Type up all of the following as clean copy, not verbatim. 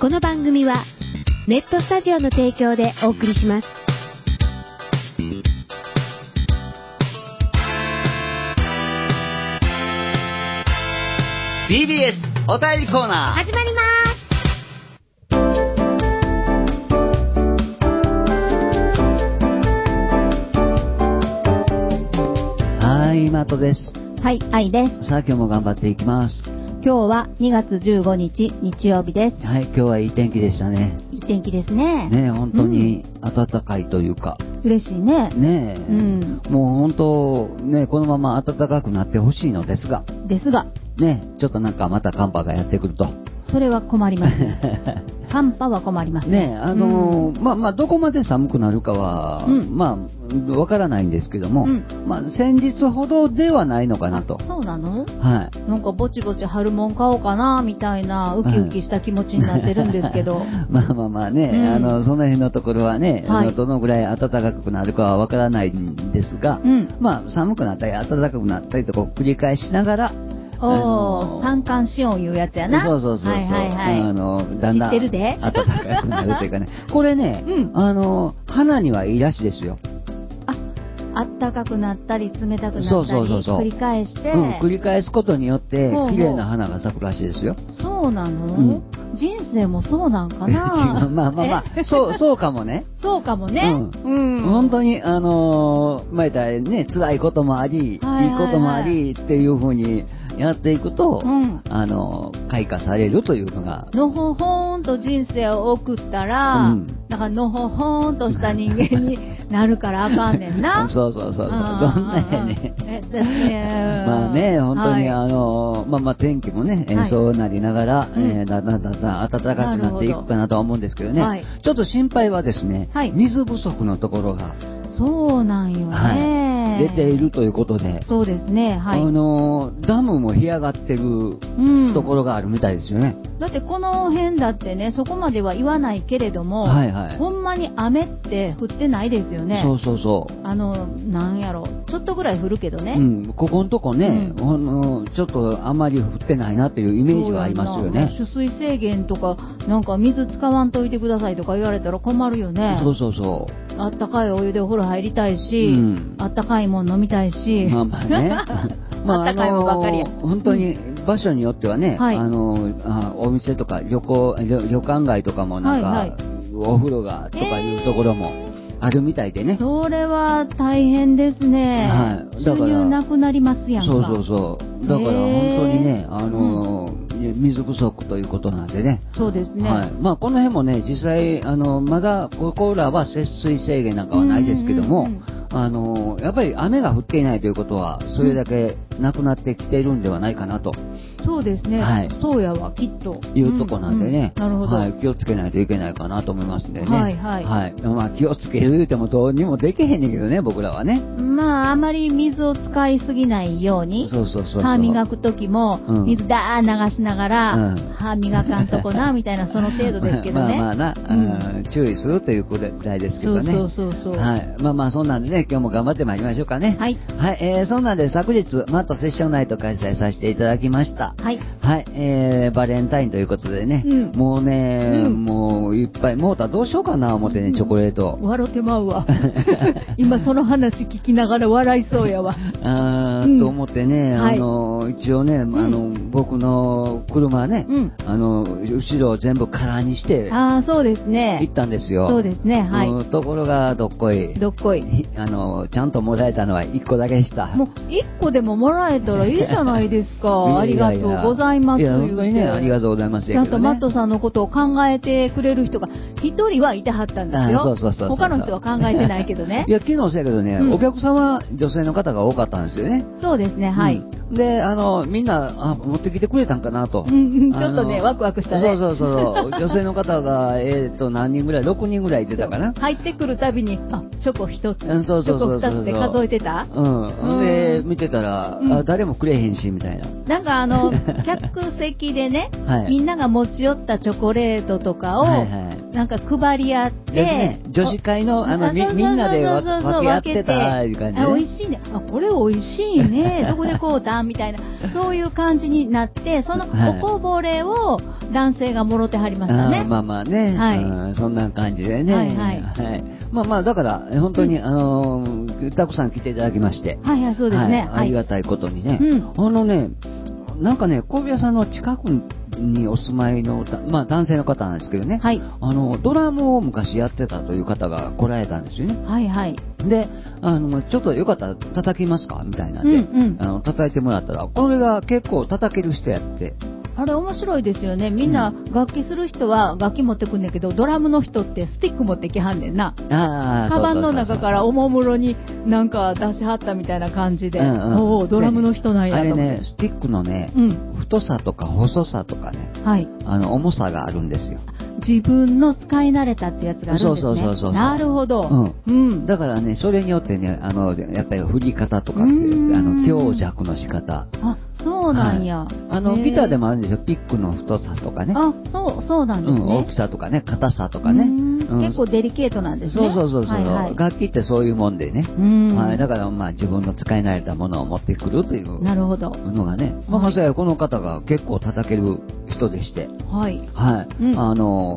の番組はネットスタジオの提供でお送りします。 TBS お便りコーナー始まります。 はい、マトです。 はい、愛です。 さあ今日も頑張っていきます。 今日は2月15日日曜日です。 はい、今日はいい天気でしたね。 いい天気ですね。 ね、本当に暖かいというか、 嬉しいね。 ねえ、もう本当ね、このまま暖かくなってほしいのですが、ね、ちょっとなんかまた寒波がやってくると。 それは困ります。寒波は困りますね。 どこまで寒くなるかは、わからないんですけども、先日ほどではないのかなと。 そうなの？ はい。 なんかぼちぼち春物買おうかなみたいなウキウキした気持ちになってるんですけど。 まあね、その辺のところはね、どのぐらい暖かくなるかはわからないんですが、寒くなったり暖かくなったりとこう繰り返しながら。 三寒四温いうやつやな。 そう。だんだん知ってるで。 暖かくなるというかね。これね、花にはいいらしいですよ。 暖かくなったり冷たくなったり繰り返して、 繰り返すことによって綺麗な花が咲くらしいですよ。 そうなの？人生もそうなんかな。 そうかもね。 そうかもね。 本当に前言ったらね、辛いこともあり、いいこともありっていう風にやっていくと、開花されるというのが。 のほほーんと人生を送ったら、だからのほほーんとした人間になるからあかんねんな。 そう。どんなやね。まあね、本当に天気もね、そうなりながら、だんだん暖かくなっていくかなとは思うんですけどね。ちょっと心配はですね、水不足のところが。 そうなんよね。 出ているということで。 そうですね。はい。 ダムも干上がってるところがあるみたいですよね。 だってこの辺だってね、そこまでは言わないけれども、ほんまに雨って降ってないですよね。 そう。 なんやろ、ちょっとぐらい降るけどね。 ここのとこね、ちょっとあまり降ってないなっていうイメージがありますよね。 取水制限とか、なんか水使わんといてくださいとか言われたら困るよね。 そう。 あったかいお湯でお風呂入りたいし、あったかいもん飲みたいし。 まあね。 あったかいもんばっかりや。 本当に場所によってはね、お店とか旅館街とかもなんか、お風呂がとかいうところもあるみたいでね。 それは大変ですね。収入なくなりますやんか。 そう。だから本当にね、水不足ということなんでね。 そうですね。 この辺もね、実際まだここらは節水制限なんかはないですけども、やっぱり雨が降っていないということはそれだけなくなってきているんではないかなと。 そうですね。そうやわきっというとこなんでね。 なるほど。 気をつけないといけないかなと思いますんでね。気をつける言うてもどうにもできへんねんけどね、僕らはね。 あまり水を使いすぎないように。 そう。 歯磨く時も水だー流しながら歯磨かんとこなみたいなその程度ですけどね。 注意するというくらいですけどね。 そう。 そんなんでね、今日も頑張ってまいりましょうかね。そんなんで昨日マットセッションナイト開催させていただきました。バレンタインということでね、もうね、もういっぱいもうたらどうしようかな思ってね、チョコレート。 笑ってまうわ。今その話聞きながら笑いそうやわ。 と思ってね、一応ね、僕の車ね、後ろを全部空にして、 そうですね。 行ったんですよ。 そうですね。 ところがどっこい。ちゃんともらえたのは1個だけでした。 もう1個でももらえたらいいじゃないですか。ありがとうございます。 本当にね、ありがとうございます。 ちゃんとマットさんのことを考えてくれる人が1人はいてはったんですよ。他の人は考えてないけどね。 いや、昨日そうやけどね、お客様、女性の方が多かったんですよね。 そうですね、 で、みんな、持ってきてくれたんかなと。 ちょっとね、ワクワクしたね。 そう。女性の方が、何人ぐらい ?6 人ぐらいいてたかな。 入ってくるたびに、チョコ1つ。 チョコ2つで数えてた？ で、見てたら、誰もくれへんし、みたいな。 なんか客席でね、みんなが持ち寄ったチョコレートとかを、なんか配り合って、 女子会の、みんなで分け合ってた、いう感じで。 美味しいね。これ美味しいね。どこでこうだみたいな、そういう感じになって、そのおこぼれを、 男性がもろてはりましたね。 まあまあね。はい。そんな感じでね。はいはい。はい。まあまあ、だから、本当に、たくさん来ていただきまして。 はいはい、そうですね。 ありがたいことにね。なんかね、神戸屋さんの近くにお住まいの、まあ男性の方なんですけどね。はい。ドラムを昔やってたという方が来られたんですよね。はいはい。で、ちょっとよかったら叩きますかみたいなんで、叩いてもらったら、これが結構叩ける人やって。 あれ面白いですよね。みんな楽器する人は楽器持ってくんねんけど、ドラムの人ってスティック持ってきはんねんな。カバンの中からおもむろになんか出しはったみたいな感じで、おドラムの人なんやと思って。 あれね、スティックのね、太さとか細さとかね、はい、重さがあるんですよ。 自分の使い慣れたってやつがあるんですね。そう。なるほど。 だからね、それによってね、やっぱり振り方とかって、強弱の仕方。 あ、そうなんや。 ギターでもあるんですよ。ピックの太さとかね。 あ、そうなんですね。 大きさとかね、硬さとかね。 結構デリケートなんですね。 そう。楽器ってそういうもんでね。だからまあ自分の使い慣れたものを持ってくるというのがね。まあこの方が結構叩ける人でして。はい。はい。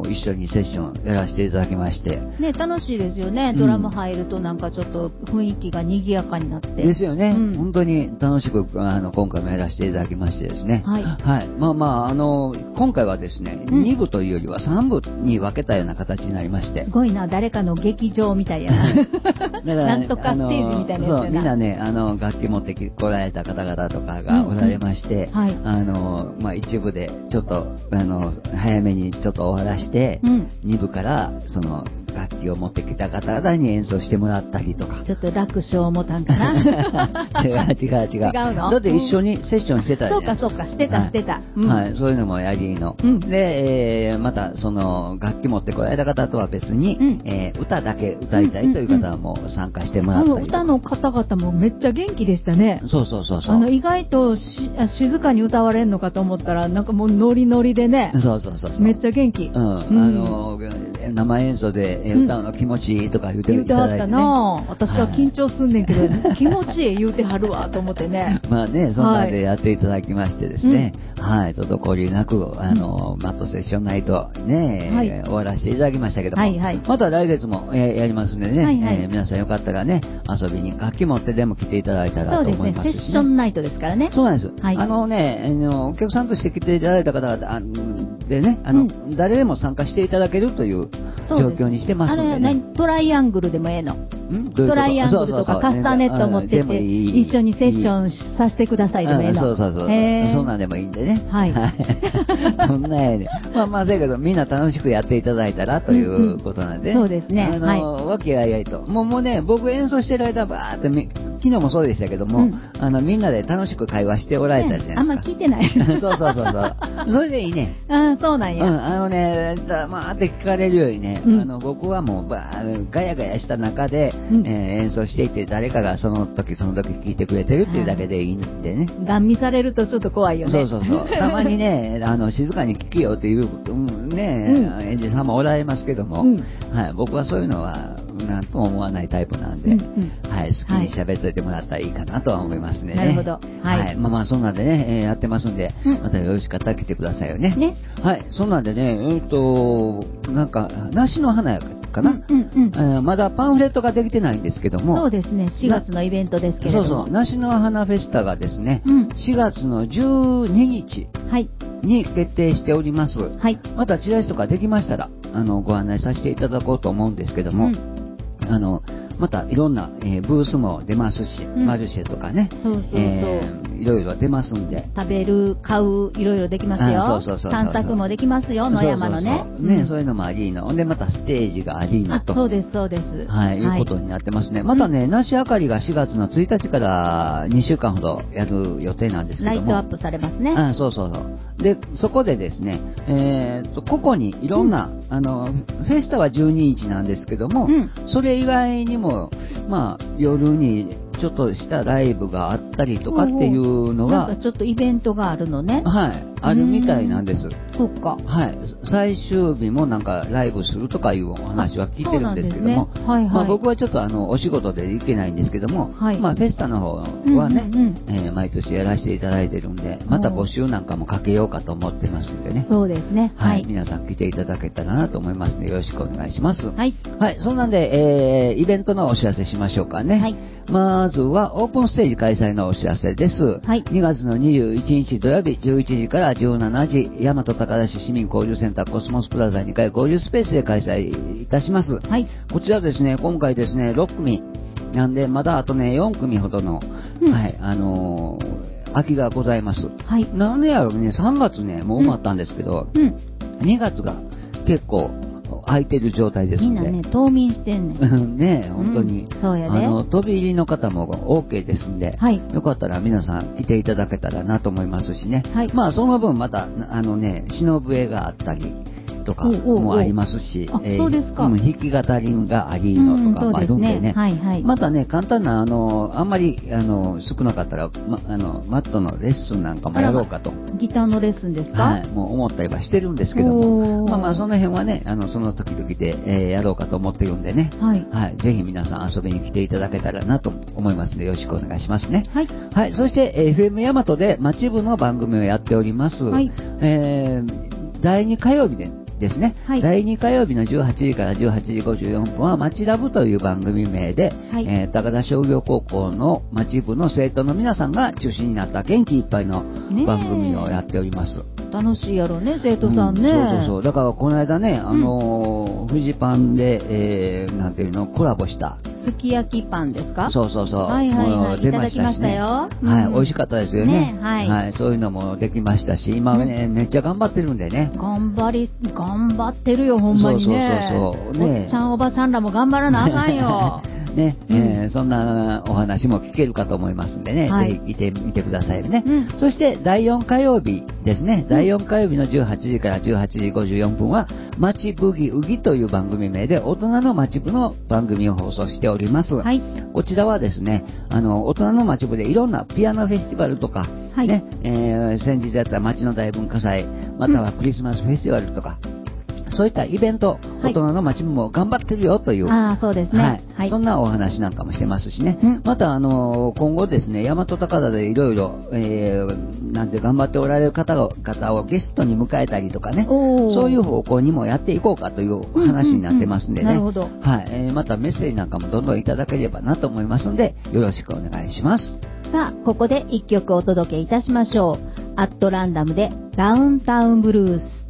一緒にセッションやらせていただきまして。 ね、楽しいですよね。ドラム入るとなんかちょっと雰囲気が賑やかになって。 ですよね。本当に楽しく、今回もやらせていただきましてですね。はい。はい。まあ今回はですね、2部というよりは3部に分けたような形になりまして。 すごいな、誰かの劇場みたいやな。なんとかステージみたいなやつやな。 そう、みんなね、楽器持って来られた方々とかがおられまして、はい。まあ一部でちょっと、早めにちょっと終わらして、2部からその楽器を持ってきた方々に演奏してもらったりとか。 ちょっと楽勝もたんかな。 違うの。だって一緒にセッションしてたじゃないですか。 そうか、してた。 はい、そういうのもやりの。で、またその楽器持ってこられた方とは別に、歌だけ歌いたいという方も参加してもらったりとか。 歌の方々もめっちゃ元気でしたね。 そう。 意外と静かに歌われるのかと思ったら、なんかもうノリノリでね。 そう。 めっちゃ元気。 生演奏で歌うの気持ちいいとか言うていただいて、ね。言うてはったな。私は緊張すんねんけど、気持ちいい言うてはるわと思ってね。 まあね、そんなんでやっていただきましてですね。はい、ちょっと交流なく、マットセッションナイトね、終わらせていただきましたけども、また来月もやりますんでね、皆さんよかったらね、遊びに楽器持ってでも来ていただいたらと思いますし、ね。そうですね、セッションナイトですからね。そうなんです。お客さんとして来ていただいた方々でね、誰でも参加していただけるという状況にしてますんでね。 トライアングルでもええの？トライアングルとかカスタネット持ってって一緒にセッションさせてくださいでもええの？ そう。そんなんでもいいんでね。はい。そんなやね。まあ、せやけどみんな楽しくやっていただいたらということなんで。 そうですね。 和気あいあいと。もうね、僕演奏してる間バーって昨日もそうでしたけども、みんなで楽しく会話しておられたじゃないですか。 あんま聞いてない。 そう。それでいいね。 そうなんや。 まあって聞かれるよりね、僕はもうガヤガヤした中で、演奏していて誰かがその時聞いてくれてるっていうだけでいいんでね。 ガン見されるとちょっと怖いよね。 そう。たまにね、静かに聞きよっていう演者さんもおられますけども、はい、僕はそういうのはなんとも思わないタイプなんで、はい、好きに喋っといてもらったらいいかなとは思いますね。 なるほど。 はい。まあそんなんでね、やってますんで、またよろしかったら来てくださいよね。はい、そんなんでね、なんか梨の花かな、まだパンフレットができてないんですけども、 そうですね、4月のイベントですけれども、 そう梨の花フェスタがですね、4月の12日に決定しております。はい、またチラシとかできましたらご案内させていただこうと思うんですけども、またいろんな、ブースも出ますし、マルシェとかね、いろいろ出ますんで、 食べる買ういろいろできますよ。散策もできますよ、野山のね。 そういうのもありので、またステージがありのと、 そうです。 はい、いうことになってますね。またね、梨あかりが4月の1日から2週間ほどやる予定なんですけども、 ライトアップされますね。 そう。で、そこでですね、個々にいろんな、フェスタは12日なんですけども、それ以外にも、まあ、夜にちょっとしたライブがあったりとかっていうのが、 なんかちょっとイベントがあるのね。 はい。 あるみたいなんです。 そっか。 はい。最終日もなんかライブするとかいうお話は聞いてるんですけども、はいはい、まあ僕はちょっとお仕事で行けないんですけども、はい、まあフェスタの方はね、毎年やらせていただいてるんで、また募集なんかもかけようかと思ってますんでね。 そうですね。 はい。皆さん来ていただけたらなと思いますので、よろしくお願いします。はい。はい。そんなんで、イベントのお知らせしましょうかね。はい。まずはオープンステージ開催のお知らせです。はい。2月の21日土曜日11時から17時、大和高田市市民交流センターコスモスプラザ2階交流スペースで開催いたします。はい。こちらですね、今回ですね、6組なんで、まだあとね、4組ほどの、はい、空きがございます。はい。なんでやろうね、3月ね、もう埋まったんですけど、2月が結構、空いてる状態ですので。 みんなね、冬眠してんねん。 ねえ、本当に。 そうやね。 飛び入りの方も OK ですんで、はい、よかったら皆さん来ていただけたらなと思いますしね。はい、まあ、その分また、忍笛があったり、とかもありますし、 そうですか。 弾き語りがありのとかもあるんでね。はいはい、またね、簡単な、あんまり、少なかったら、マットのレッスンなんかもやろうかと。 ギターのレッスンですか？ はい、もう思ったりはしてるんですけども、まあその辺はね、その時々で、やろうかと思ってるんでね。はい。はい、ぜひ皆さん遊びに来ていただけたらなと思いますので、よろしくお願いしますね。はい。はい、そして、FM 大和で街部の番組をやっております。はい。第2火曜日ですね、はい、第2火曜日の18時から18時54分は街ラブという番組名で、はい、高田商業高校の街部の生徒の皆さんが中心になった元気いっぱいの番組をやっております。 楽しいやろね、生徒さんね。 そうだからこの間ね、フジパンで、なんていうの、コラボしたすき焼きパンですか？ そう。はいはい、出ましたしね。はい、美味しかったですよね。はい、そういうのもできましたし、今ね、めっちゃ頑張ってるんでね。 頑張ってるよ、ほんまにね。そうね。おっちゃんおばさんらも頑張らなあかんよ。 ね、そんなお話も聞けるかと思いますんでね、ぜひ見てみてくださいね。そして第4火曜日ですね、第4火曜日の18時から18時54分は、街ブギウギという番組名で、大人の街部の番組を放送しております。はい、こちらはですね、大人の街部でいろんなピアノフェスティバルとか、はい、ね、先日やった街の大文化祭、またはクリスマスフェスティバルとか、そういったイベント、大人の街も頑張ってるよという、 そうですね、 はい、そんなお話なんかもしてますしね、また今後ですね、大和高田でいろいろなんて頑張っておられる方をゲストに迎えたりとかね、そういう方向にもやっていこうかという話になってますんでね、はい、またメッセージなんかもどんどんいただければなと思いますので、よろしくお願いします。 さあ、ここで一曲お届けいたしましょう。アットランダムでダウンタウンブルース。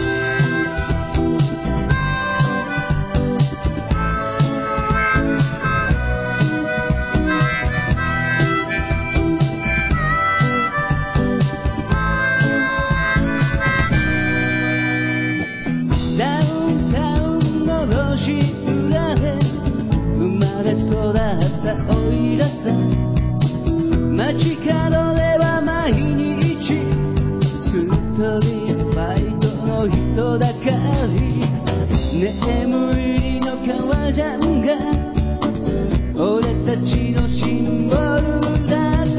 街角では毎日ストリートファイトの人だかり、眠りの革ジャンが俺たちのシンボルだった。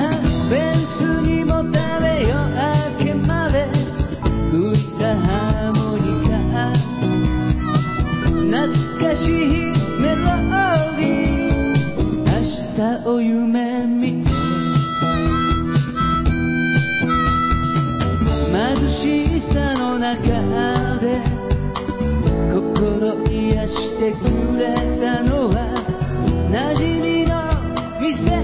フェンスにもため夜明けまで吹いたハーモニカ、懐かしいメロディー、明日を夢見て貧しさの中で心癒してくれたのは馴染みの店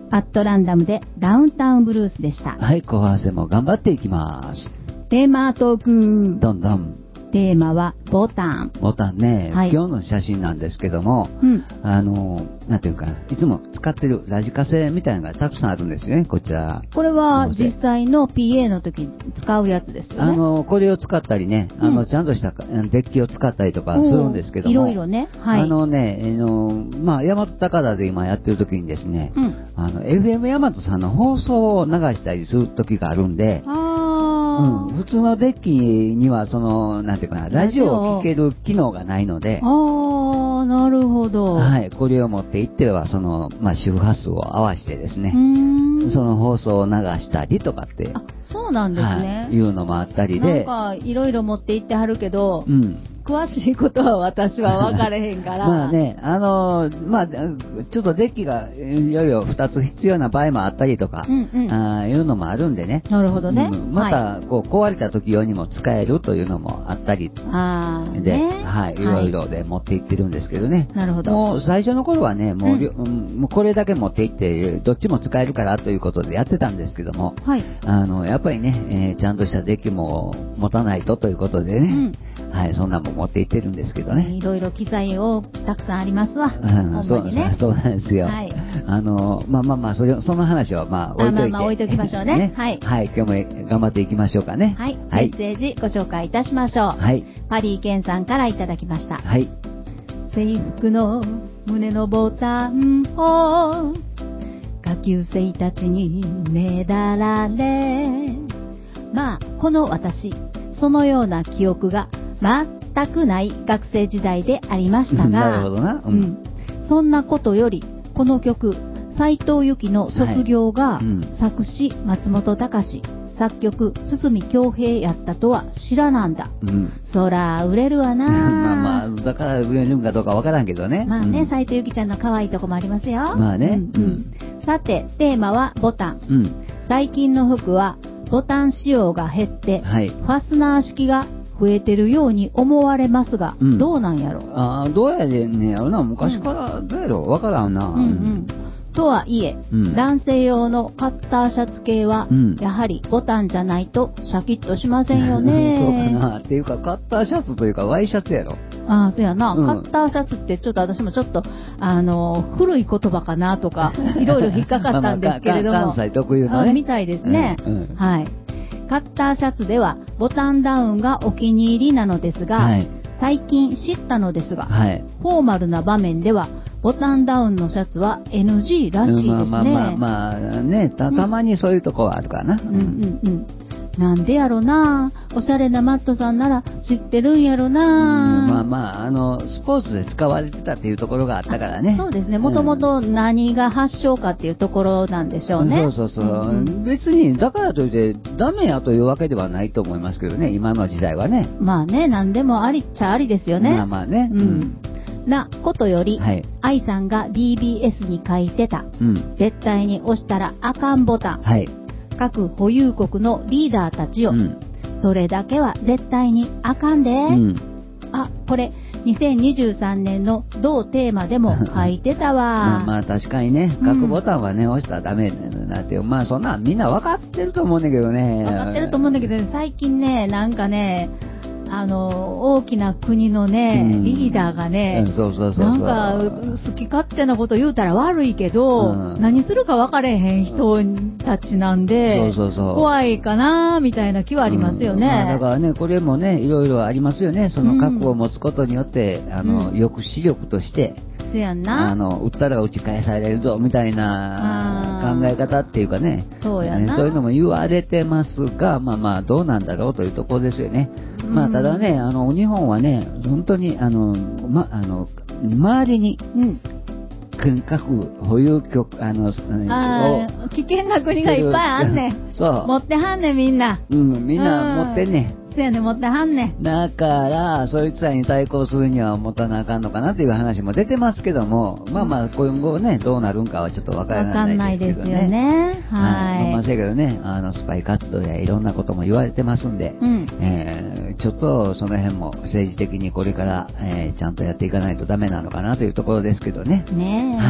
アットランダムでダウンタウンブルースでした。 はい、後半戦も頑張っていきます。 テーマトーク。 どんどん。 テーマはボタン。 ボタンね、 はい、 今日の写真なんですけども、なんていうか、いつも使ってるラジカセみたいなのがたくさんあるんですよね、こちら。 これは実際の PA の時に使うやつですよね。 これを使ったりね、ちゃんとしたデッキを使ったりとかするんですけども、 いろいろね、はい。 まあ、大和高田で今やってる時にですね、FM 大和さんの放送を流したりする時があるんで、普通のデッキにはなんていうかな、ラジオを聴ける機能がないので、 なるほど。 はい、これを持っていってはまあ、周波数を合わせてですね、その放送を流したりとかって、 そうなんですね。 はい、いうのもあったりで、 なんかいろいろ持っていってはるけど、詳しいことは私は分かれへんから。 まあね、まあ、ちょっとデッキがいろいろ2つ必要な場合もあったりとか、いうのもあるんでね。 なるほどね。 また、壊れた時用にも使えるというのもあったりで、はい、いろいろで持っていってるんですけどね。 なるほど。 もう最初の頃はね、もうこれだけ持っていって、どっちも使えるからということでやってたんですけども、やっぱりね、ちゃんとしたデッキも持たないとということでね、はい、そんなもん持っていってるんですけどね。 いろいろ機材をたくさんありますわ。 そうなんですよ。まあ、その話はまあ置いといて。 置いときましょうね。 はい。はい、今日も頑張っていきましょうかね。 はい。メッセージご紹介いたしましょう。 はい。 パリーケンさんからいただきました。 はい。 制服の胸のボタンを下級生たちにねだられ、まあこの私、そのような記憶が全くない学生時代でありましたが、 なるほどな。 そんなことよりこの曲、斉藤由貴の卒業が、作詞松本隆、作曲堤恭平やったとは知らなんだ。そら売れるわな。 まあだから売れるんかどうかわからんけどね。 まあね、斉藤由貴ちゃんの可愛いとこもありますよ。 まあね。 さてテーマはボタン。最近の服はボタン仕様が減って、ファスナー式が増えてるように思われますが、どうなんやろ。 どうやでんねやろな、昔からどうやろわからんな。 とはいえ、男性用のカッターシャツ系は、やはりボタンじゃないとシャキッとしませんよね。 そうかな。っていうか、カッターシャツというか、ワイシャツやろ。 そうやな。カッターシャツってちょっと私もちょっと、古い言葉かなとか、いろいろ引っかかったんですけれども。 関西特有のね。 みたいですね。はい。カッターシャツではボタンダウンがお気に入りなのですが、最近知ったのですが、フォーマルな場面ではボタンダウンのシャツは NG らしいですね。 まあね、たまにそういうとこはあるかな。 なんでやろな。おしゃれなマットさんなら知ってるんやろな。 スポーツで使われてたっていうところがあったからね。 そうですね。もともと何が発祥かっていうところなんでしょうね。 そう。別に、だからといってダメやというわけではないと思いますけどね、今の時代はね。 まあね、何でもありっちゃありですよね。 まあね。 なことより、愛さんが BBS に書いてた、絶対に押したらあかんボタン。各保有国のリーダーたちよ、それだけは絶対にあかんで、これ2023年の同テーマでも書いてたわ。 まあ確かにね、各ボタンはね、押したらダメなんて、まあそんなんみんな分かってると思うんだけどね。 分かってると思うんだけど、最近ね、なんかね、大きな国のね、リーダーがね、なんか好き勝手なこと言うたら悪いけど、何するか分かれへん人たちなんで、怖いかなみたいな気はありますよね。 だからね、これもね、いろいろありますよね。その覚悟を持つことによって、抑止力として、撃ったら撃ち返されるぞみたいな考え方っていうかね、そういうのも言われてますが、まあどうなんだろうというところですよね。ただね、日本はね、本当に周りに、各保有局危険な国がいっぱいあんねん。持ってはんねんみんな。 みんな持ってんねん。 そうやね、持ってはんねん。 だから、そいつらに対抗するには持たなあかんのかなっていう話も出てますけども、今後ね、どうなるんかはちょっとわからないですけどね。わかんないですよね。まあ、せやけどね、スパイ活動やいろんなことも言われてますんで、ちょっとその辺も政治的にこれから、ちゃんとやっていかないとダメなのかなというところですけどね。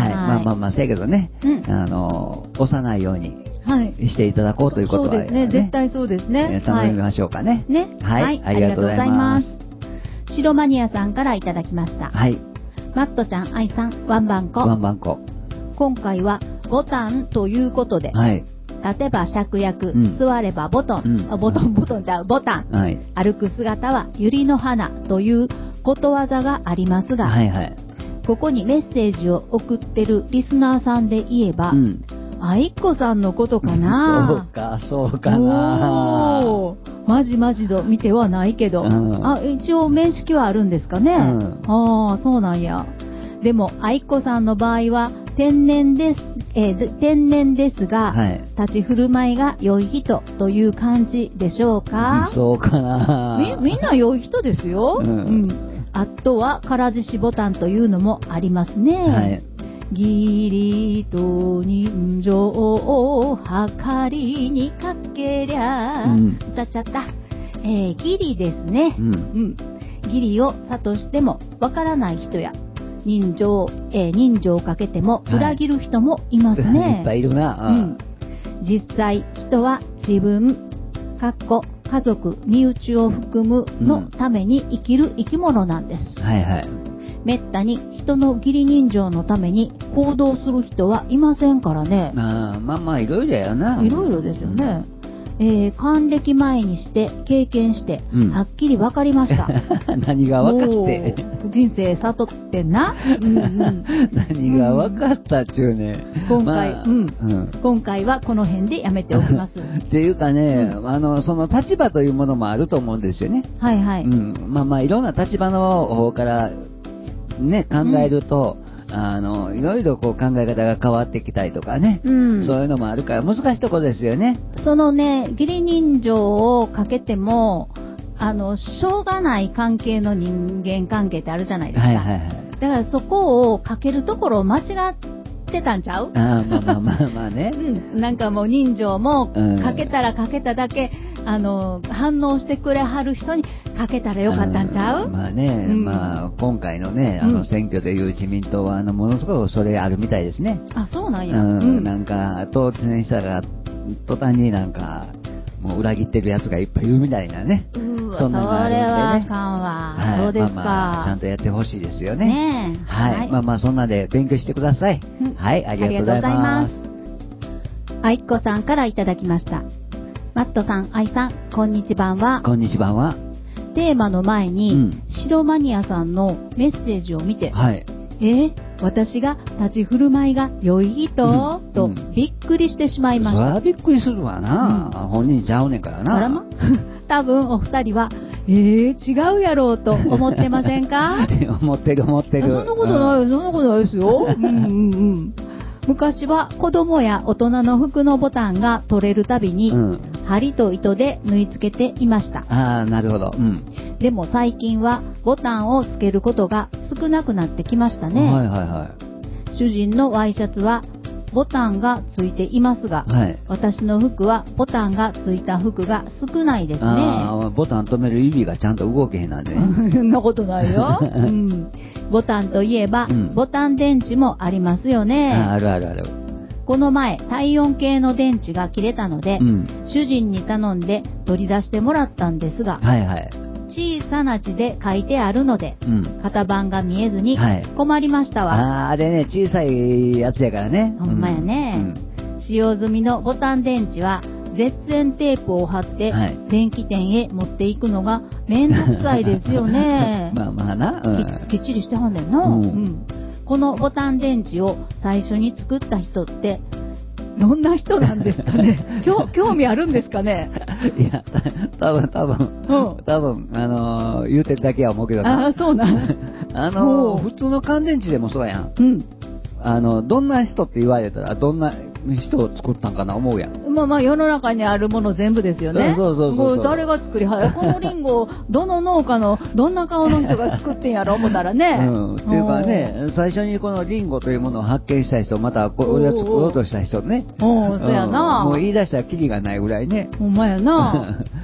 せやけどね、押さないようにしていただこうということは、 そうですね、絶対そうですね。 頼みましょうかね。はい、ありがとうございます。 白マニアさんからいただきました。 はい。 マットちゃん、愛さん、ワンバンコ。 ワンバンコ。 今回はボタンということで、 はい。 立てば芍薬、座ればボタン、ボタン、はい、歩く姿は百合の花ということわざがありますが、はいはい、ここにメッセージを送ってるリスナーさんで言えば、愛子さんのことかな。 そうかな。 まじと見てはないけど、一応面識はあるんですかね。そうなんや。でも愛子さんの場合は天然ですが、はい、立ち振る舞いが良い人という感じでしょうか。 そうかな。 みんな良い人ですよ。あとは唐獅子ボタンというのもありますね。はい、義理と人情を計りにかけりゃ、歌っちゃった。義理ですね。義理を諭してもわからない人や、人情をかけても裏切る人もいますね。 いっぱいいるな。 実際人は自分、家族、身内を含むのために生きる生き物なんです。 はいはい。 めったに人の義理人情のために行動する人はいませんからね。 いろいろやな。 いろいろですよね。還暦前にして経験して、はっきり分かりました。 何が分かって人生悟ってな。 何が分かったっちゅうね。 今回はこの辺でやめておきます。 っていうかね、その立場というものもあると思うんですよね。 はいはい。 いろんな立場の方からね考えると。いろいろこう考え方が変わってきたりとかね、そういうのもあるから難しいところですよね。 そのね、義理人情をかけてもしょうがない関係の人間関係ってあるじゃないですか。だからそこをかけるところを間違ってたんちゃう？ ね。 なんかもう人情もかけたらかけただけ反応してくれはる人にかけたらよかったんちゃう？ 今回のね選挙でいう自民党はものすごくそれあるみたいですね。 そうなんや。 なんか当選したが途端になんかもう裏切ってるやつがいっぱいいるみたいなね。 そんなのがあるんでね。それはあかんわ。そうですか。 ちゃんとやってほしいですよね。はい。そんなで勉強してください。はい、ありがとうございます。 愛子さんからいただきました。マットさん、愛さん、こんにちは。 こんにちは。 テーマの前に、白マニアさんのメッセージを見て、私が立ち振る舞いが良い人、とびっくりしてしまいました。 そりゃびっくりするわな。本人ちゃうねんからな。 多分お二人は、違うやろうと思ってませんか？ 思ってる。そんなことないですよ。昔は子供や大人の服のボタンが取れるたびに、針と糸で縫い付けていました。 なるほど。 でも最近はボタンをつけることが少なくなってきましたね。主人のワイシャツはボタンがついていますが、私の服はボタンがついた服が少ないですね。 ボタン止める指がちゃんと動けへんなんでね。 そんなことないよ。ボタンといえば、ボタン電池もありますよね。 ある。 この前体温計の電池が切れたので、主人に頼んで取り出してもらったんですが、小さな字で書いてあるので、型番が見えずに困りましたわ。 あれね、小さいやつやからね。 ほんまやね。使用済みのボタン電池は絶縁テープを貼って電気店へ持っていくのがめんどくさいですよね。きっちりしてはんねんな。このボタン電池を最初に作った人ってどんな人なんですかね。興味あるんですかね。 いや、多分言うてるだけは思うけどな。 そうなん。 普通の乾電池でもそうやん。どんな人って言われたらどんな人を作ったんかな思うやん。 世の中にあるもの全部ですよね。そう誰が作りはやこのリンゴどの農家のどんな顔の人が作ってんやろ思ったらね。 っていうかね、最初にこのリンゴというものを発見した人、またこれを作ろうとした人ね。 そうやな。 もう言い出したらキリがないぐらいね。 ほんまやな。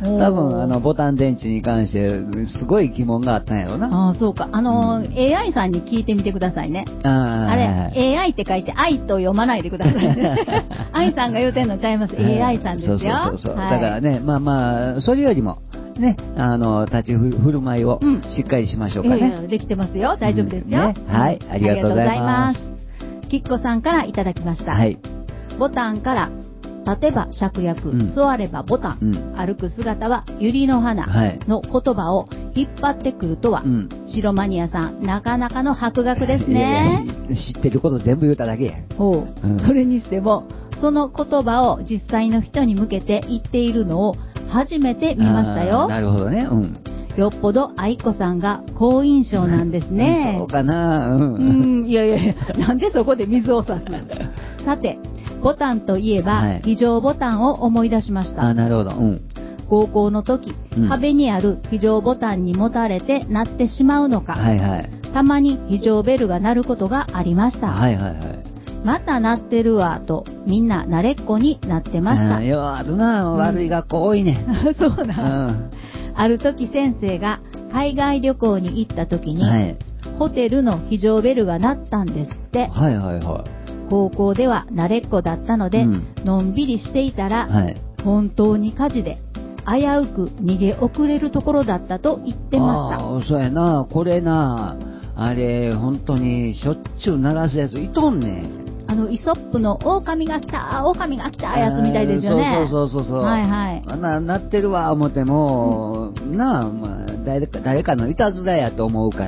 多分ボタン電池に関してすごい疑問があったんやろうな。 あ、そうか。AI さんに聞いてみてくださいね。あれ、AI って書いて愛と読まないでくださいね。愛さんが言うてんのちゃいます。AI さんですよ。 そう。だからね、まあ、それよりも、ね、立ち振る舞いをしっかりしましょうかね。 できてますよ。大丈夫ですよ。 ね、はい、ありがとうございます。 きっこさんからいただきました。 はい。 ボタンから立てば芍薬、座ればボタン、歩く姿は百合の花の言葉を引っ張ってくるとは、白マニアさん、なかなかの博学ですね。 知ってること全部言うただけや。 それにしても、その言葉を実際の人に向けて言っているのを初めて見ましたよ。 なるほどね。 よっぽど愛子さんが好印象なんですね。 そうかな。 いや、なんでそこで水を差すの。さて、ボタンといえば、非常ボタンを思い出しました。 なるほど。 高校の時、壁にある非常ボタンにもたれて鳴ってしまうのか、たまに非常ベルが鳴ることがありました。また鳴ってるわと、みんな慣れっこになってました。 あるな、悪い学校多いね。 そうな。ある時先生が海外旅行に行った時に、ホテルの非常ベルが鳴ったんですって。高校では慣れっこだったので、のんびりしていたら、本当に火事で危うく逃げ遅れるところだったと言ってました。 そうやな、これな、あれ本当にしょっちゅう鳴らすやついとんねん。 イソップの狼が来たやつみたいですよね。 そう。鳴ってるわ思っても、誰かのいたずらやと思うから。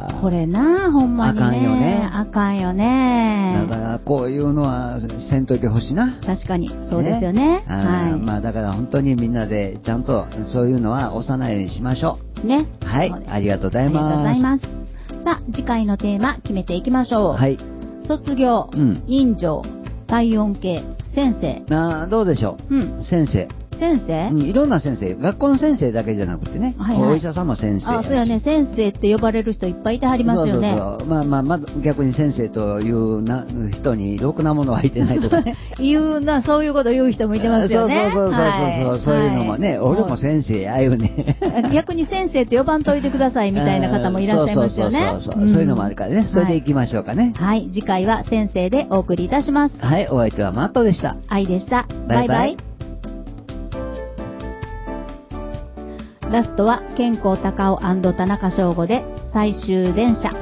これな、ほんまにね。あかんよね。 だからこういうのはせんといてほしいな。 確かにそうですよね。 まあだから本当にみんなでちゃんとそういうのは押さないようにしましょう。 ね。 はい、ありがとうございます。 ありがとうございます。さあ、次回のテーマ決めていきましょう。 はい。 卒業、院長、体温計、先生。 どうでしょう。先生。いろんな先生、学校の先生だけじゃなくてね、お医者さんも先生。 そうやね、先生って呼ばれる人いっぱいいてはりますよね。 まず逆に先生という人にろくなものはいてないとかね。 そういうこと言う人もいてますよね。 そういうのもね、俺も先生やよね。 逆に先生って呼ばんといてくださいみたいな方もいらっしゃいますよね。 そういうのもあるからね、それでいきましょうかね。 はい、次回は先生でお送りいたします。 はい、お相手はマットでした。 愛でした。バイバイ。ラストは健康高尾&田中翔吾で最終電車。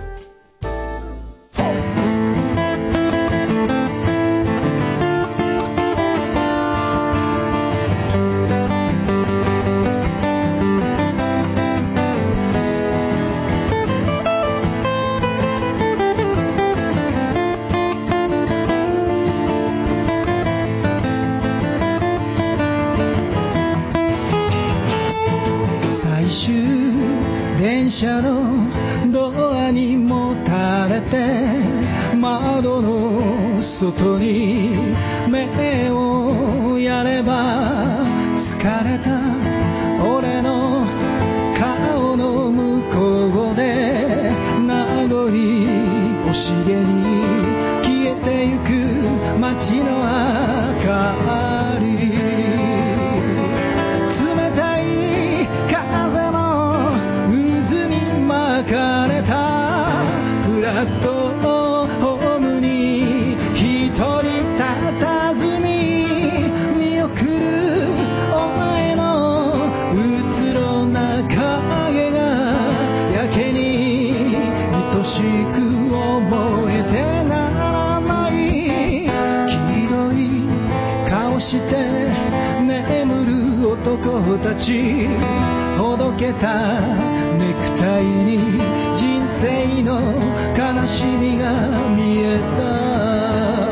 電車のドアにもたれて窓の外に目をやれば疲れた俺の顔の向こうで名残惜しげに消えてゆく街の明かり冷たい風の渦に巻かれたフラットホームに一人佇み見送るお前のうつろな影がやけに愛しく思えてならない黄色い顔して眠る男たちほどけたネクタイに人生の悲しみが見えた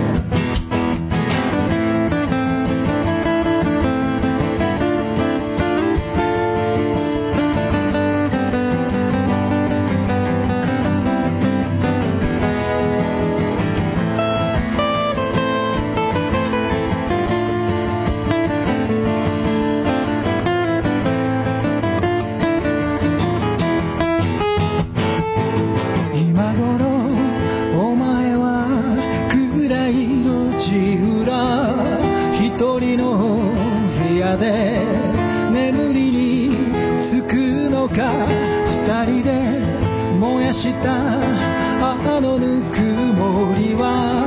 今頃お前は暗い路地裏一人の部屋でした